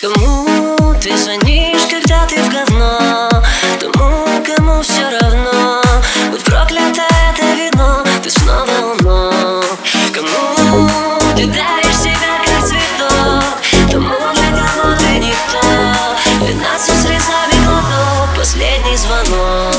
Кому ты звонишь, когда ты в говно? Тому, кому все равно. Будь проклято это вино, ты снова у ног. Кому ты даришь себя как цветок? Тому, для кого ты никто. 12 слезами глоток, последний звонок.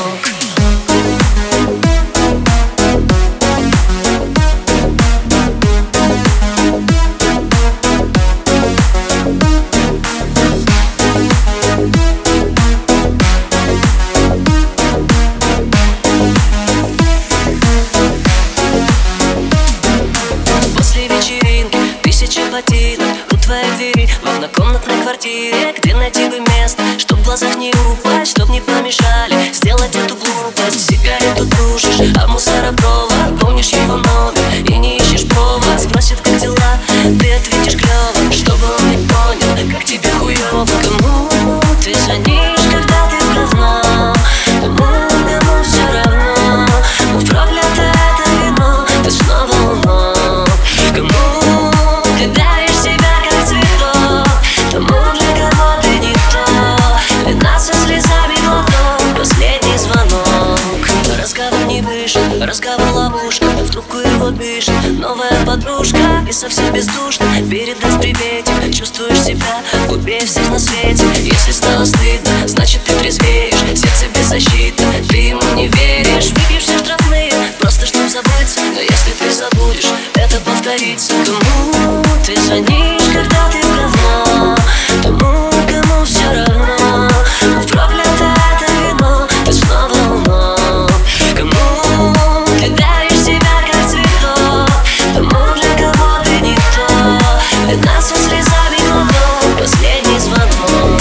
Ботинок у твоей двери в однокомнатной квартире. Где найти бы место, чтоб в глазах не упасть, чтоб не помешали сделать эту глупость. Сигарету тушишь, а мусоропровод. Помнишь его номер и не ищешь повод. Спросит, как дела, ты ответишь клёво, чтобы он не понял, как тебе хуёво. Кому ты звонишь, когда ты в говно? Тому, кому все равно. Будь проклято это вино, ты снова у ног. Кому ты даришь себя как цветок? Тому, для кого ты никто. 12 слезами глоток, последний звонок. Разговор не выше, разговор ловушка. В трубку его пишет новая подружка. И совсем бездушно передаст приветик. Чувствуешь себя глупее всех на свете. Если стало стыдно, значит ты трезвеешь. Сердце беззащитно, ты ему не веришь. Выпьешь все штрафные, просто чтоб забыться. Но если ты забудешь, это повторится. Кому ты звонишь, когда ты в говно? Тому, кому все равно. Будь проклято это вино, ты снова у ног. Кому ты даришь себя как цветок? Тому, для кого ты никто. 12 слезами глоток, последний звонок.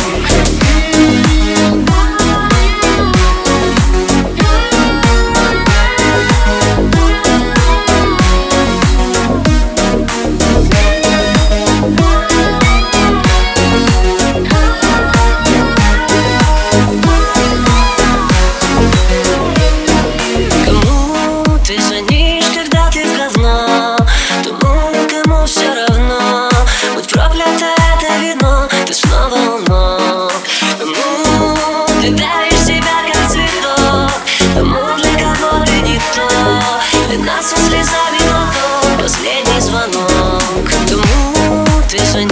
Ты звонишь, когда ты в говно? Тому, кому все равно. Будь проклято это вино, ты снова у ног. Кому ты даришь себя как цветок? Тому, для кого ты никто. 12 слезами глоток, последний звонок. Кому ты звонишь?